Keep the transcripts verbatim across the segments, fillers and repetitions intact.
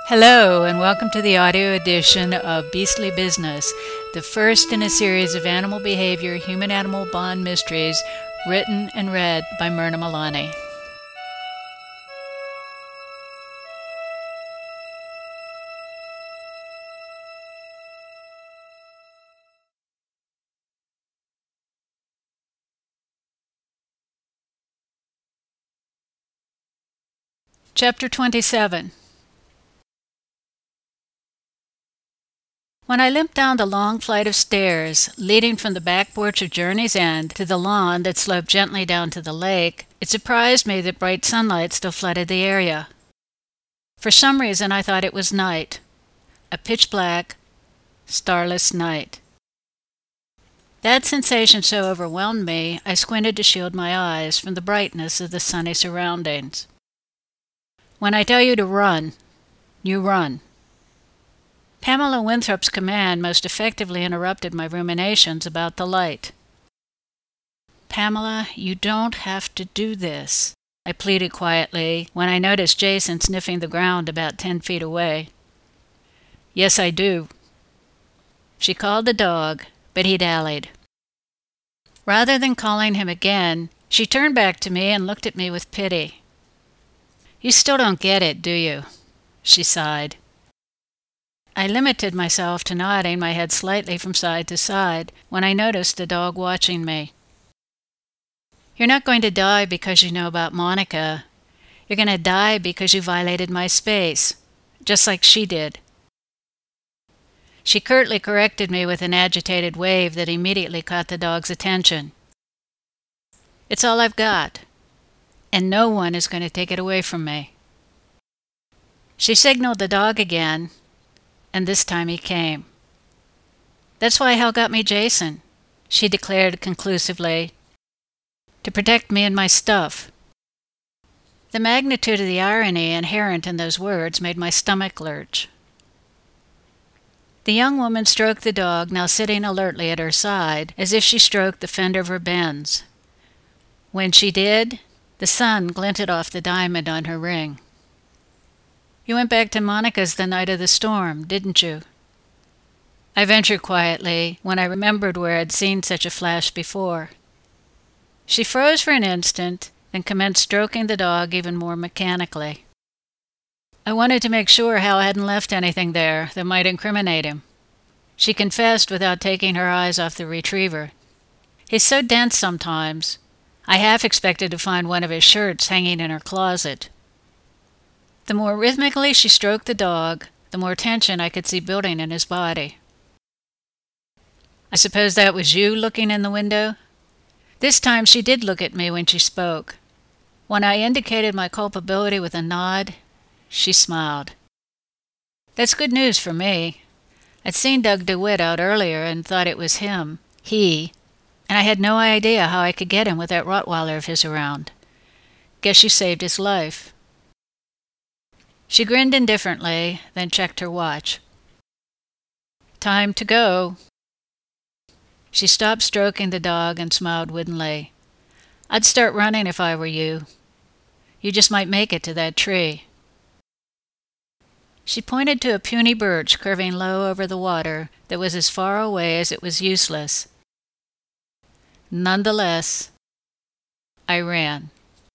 Hello, and welcome to the audio edition of Beastly Business, the first in a series of animal behavior, human-animal bond mysteries, written and read by Myrna Milani. Chapter twenty-seven. When I limped down the long flight of stairs leading from the back porch of Journey's End to the lawn that sloped gently down to the lake, it surprised me that bright sunlight still flooded the area. For some reason I thought it was night, a pitch-black, starless night. That sensation so overwhelmed me, I squinted to shield my eyes from the brightness of the sunny surroundings. When I tell you to run, you run. Pamela Winthrop's command most effectively interrupted my ruminations about the light. "Pamela, you don't have to do this," I pleaded quietly when I noticed Jason sniffing the ground about ten feet away. "Yes, I do." She called the dog, but he dallied. Rather than calling him again, she turned back to me and looked at me with pity. "You still don't get it, do you?" she sighed. I limited myself to nodding my head slightly from side to side when I noticed the dog watching me. "You're not going to die because you know about Monica. You're going to die because you violated my space, just like she did." She curtly corrected me with an agitated wave that immediately caught the dog's attention. "It's all I've got, and no one is going to take it away from me." She signaled the dog again, and this time he came. "That's why Hal got me Jason," she declared conclusively. "To protect me and my stuff." The magnitude of the irony inherent in those words made my stomach lurch. The young woman stroked the dog, now sitting alertly at her side, as if she stroked the fender of her Benz. When she did, the sun glinted off the diamond on her ring. "You went back to Monica's the night of the storm, didn't you?" I ventured quietly when I remembered where I'd seen such a flash before. She froze for an instant, then commenced stroking the dog even more mechanically. "I wanted to make sure Hal hadn't left anything there that might incriminate him," she confessed without taking her eyes off the retriever. "He's so dense sometimes. I half expected to find one of his shirts hanging in her closet." The more rhythmically she stroked the dog, the more tension I could see building in his body. "I suppose that was you looking in the window?" This time she did look at me when she spoke. When I indicated my culpability with a nod, she smiled. "That's good news for me. I'd seen Doug DeWitt out earlier and thought it was him, he, and I had no idea how I could get him with that Rottweiler of his around. Guess you saved his life." She grinned indifferently, then checked her watch. "Time to go." She stopped stroking the dog and smiled woodenly. "I'd start running if I were you. You just might make it to that tree." She pointed to a puny birch curving low over the water that was as far away as it was useless. Nonetheless, I ran.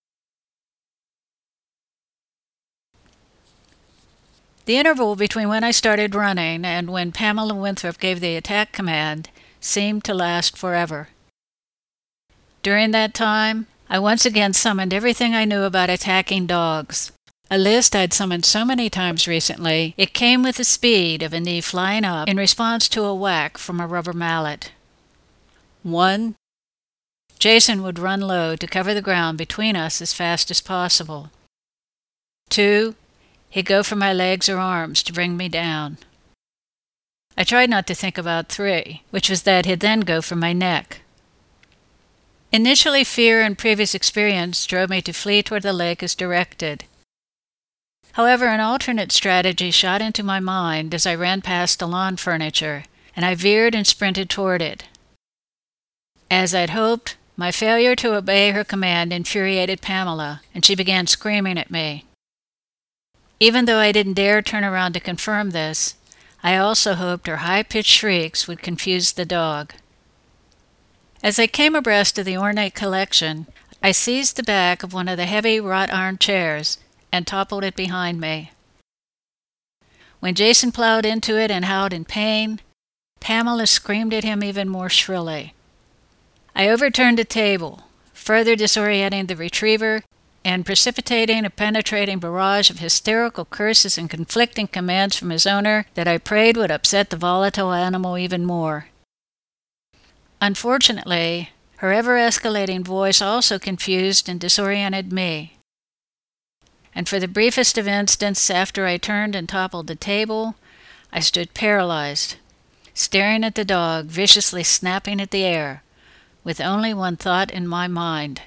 The interval between when I started running and when Pamela Winthrop gave the attack command seemed to last forever. During that time, I once again summoned everything I knew about attacking dogs, a list I'd summoned so many times recently it came with the speed of a knee flying up in response to a whack from a rubber mallet. One, Jason would run low to cover the ground between us as fast as possible. Two, he'd go for my legs or arms to bring me down. I tried not to think about three, which was that he'd then go for my neck. Initially, fear and previous experience drove me to flee toward the lake as directed. However, an alternate strategy shot into my mind as I ran past the lawn furniture, and I veered and sprinted toward it. As I'd hoped, my failure to obey her command infuriated Pamela, and she began screaming at me. Even though I didn't dare turn around to confirm this, I also hoped her high-pitched shrieks would confuse the dog. As I came abreast of the ornate collection, I seized the back of one of the heavy wrought-iron chairs and toppled it behind me. When Jason plowed into it and howled in pain, Pamela screamed at him even more shrilly. I overturned the table, further disorienting the retriever and precipitating a penetrating barrage of hysterical curses and conflicting commands from his owner that I prayed would upset the volatile animal even more. Unfortunately, her ever-escalating voice also confused and disoriented me. And for the briefest of instants after I turned and toppled the table, I stood paralyzed, staring at the dog viciously snapping at the air, with only one thought in my mind.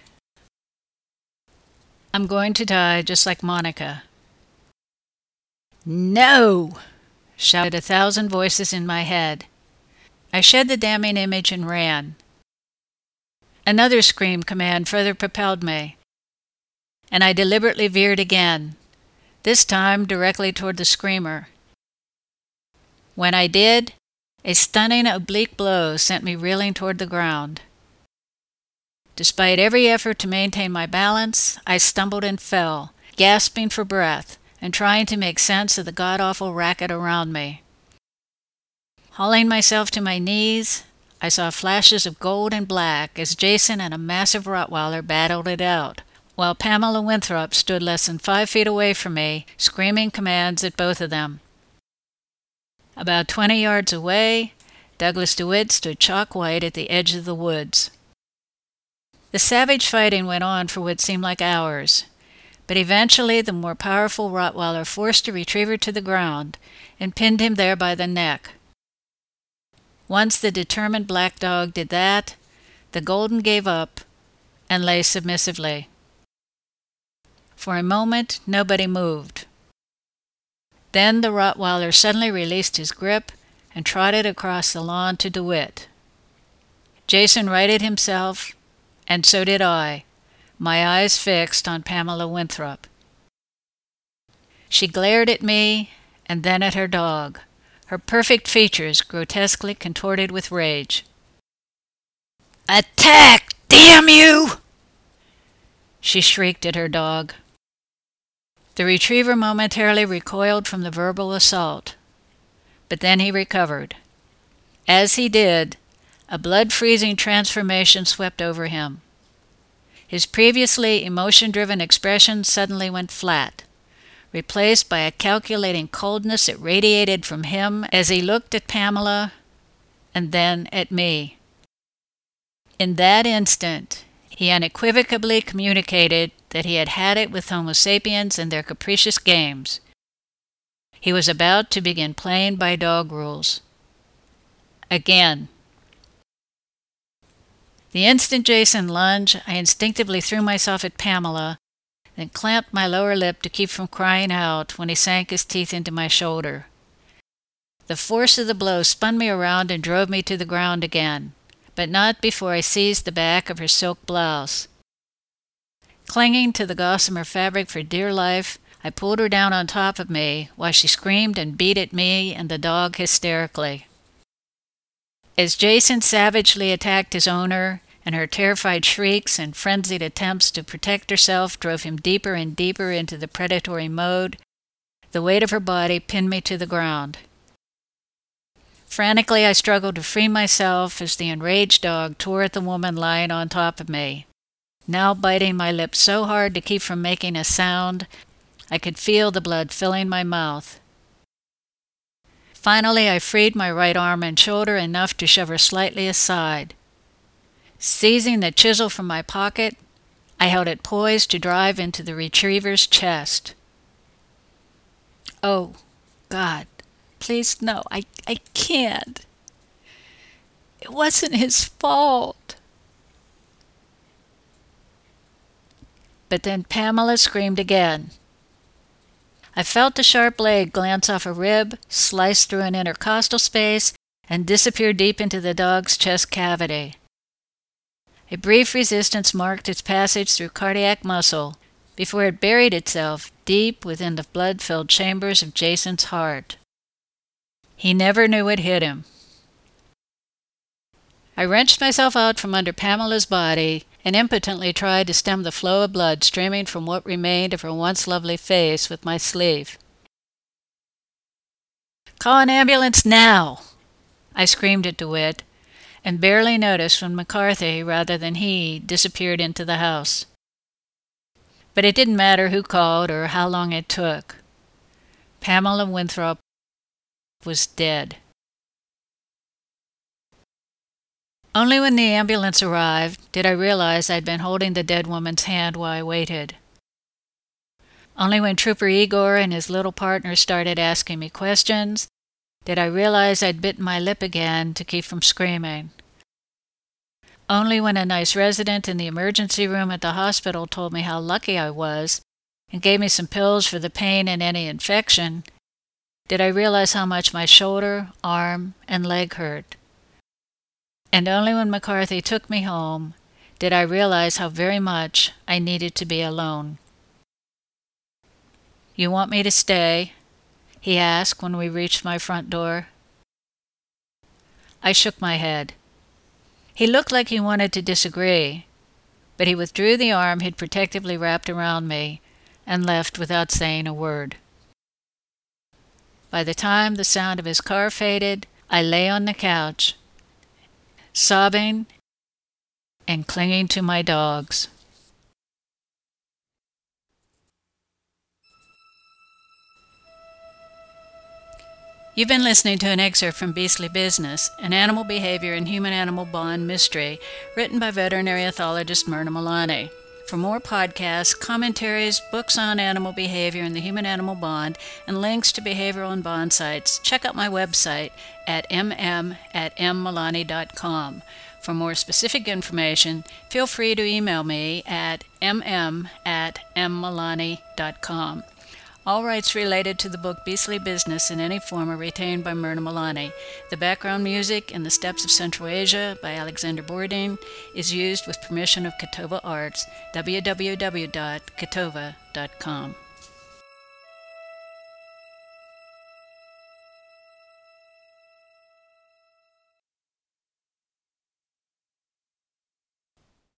I'm going to die just like Monica. No! Shouted a thousand voices in my head. I shed the damning image and ran. Another scream command further propelled me, and I deliberately veered again, this time directly toward the screamer. When I did, a stunning oblique blow sent me reeling toward the ground. Despite every effort to maintain my balance, I stumbled and fell, gasping for breath and trying to make sense of the god-awful racket around me. Hauling myself to my knees, I saw flashes of gold and black as Jason and a massive Rottweiler battled it out, while Pamela Winthrop stood less than five feet away from me, screaming commands at both of them. About twenty yards away, Douglas DeWitt stood chalk-white at the edge of the woods. The savage fighting went on for what seemed like hours, but eventually the more powerful Rottweiler forced the retriever to the ground and pinned him there by the neck. Once the determined black dog did that, the Golden gave up and lay submissively. For a moment, nobody moved. Then the Rottweiler suddenly released his grip and trotted across the lawn to DeWitt. Jason righted himself, and so did I, my eyes fixed on Pamela Winthrop. She glared at me and then at her dog, her perfect features grotesquely contorted with rage. "Attack, damn you!" she shrieked at her dog. The retriever momentarily recoiled from the verbal assault, but then he recovered. As he did, a blood-freezing transformation swept over him. His previously emotion-driven expression suddenly went flat, replaced by a calculating coldness that radiated from him as he looked at Pamela and then at me. In that instant, he unequivocally communicated that he had had it with Homo sapiens and their capricious games. He was about to begin playing by dog rules. Again. The instant Jason lunged, I instinctively threw myself at Pamela, then clamped my lower lip to keep from crying out when he sank his teeth into my shoulder. The force of the blow spun me around and drove me to the ground again, but not before I seized the back of her silk blouse. Clinging to the gossamer fabric for dear life, I pulled her down on top of me while she screamed and beat at me and the dog hysterically. As Jason savagely attacked his owner, and her terrified shrieks and frenzied attempts to protect herself drove him deeper and deeper into the predatory mode, the weight of her body pinned me to the ground. Frantically, I struggled to free myself as the enraged dog tore at the woman lying on top of me, now biting my lips so hard to keep from making a sound I could feel the blood filling my mouth. Finally, I freed my right arm and shoulder enough to shove her slightly aside. Seizing the chisel from my pocket, I held it poised to drive into the retriever's chest. Oh, God, please no, I, I can't. It wasn't his fault. But then Pamela screamed again. I felt the sharp blade glance off a rib, slice through an intercostal space, and disappear deep into the dog's chest cavity. A brief resistance marked its passage through cardiac muscle, before it buried itself deep within the blood-filled chambers of Jason's heart. He never knew it hit him. I wrenched myself out from under Pamela's body and impotently tried to stem the flow of blood streaming from what remained of her once lovely face with my sleeve. "Call an ambulance now!" I screamed at DeWitt, and barely noticed when McCarthy, rather than he, disappeared into the house. But it didn't matter who called or how long it took. Pamela Winthrop was dead. Only when the ambulance arrived did I realize I'd been holding the dead woman's hand while I waited. Only when Trooper Igor and his little partner started asking me questions did I realize I'd bitten my lip again to keep from screaming. Only when a nice resident in the emergency room at the hospital told me how lucky I was and gave me some pills for the pain and any infection did I realize how much my shoulder, arm, and leg hurt. And only when McCarthy took me home did I realize how very much I needed to be alone. "You want me to stay?" he asked when we reached my front door. I shook my head. He looked like he wanted to disagree, but he withdrew the arm he'd protectively wrapped around me and left without saying a word. By the time the sound of his car faded, I lay on the couch, sobbing and clinging to my dogs. You've been listening to an excerpt from Beastly Business, an animal behavior and human-animal bond mystery written by veterinary ethologist Myrna Milani. For more podcasts, commentaries, books on animal behavior and the human-animal bond, and links to behavioral and bond sites, check out my website at m m at m milani dot com. For more specific information, feel free to email me at m m at m milani dot com. All rights related to the book Beastly Business in any form are retained by Myrna Milani. The background music in The Steppes of Central Asia by Alexander Bourdin is used with permission of Ketova Arts, w w w dot ketova dot com.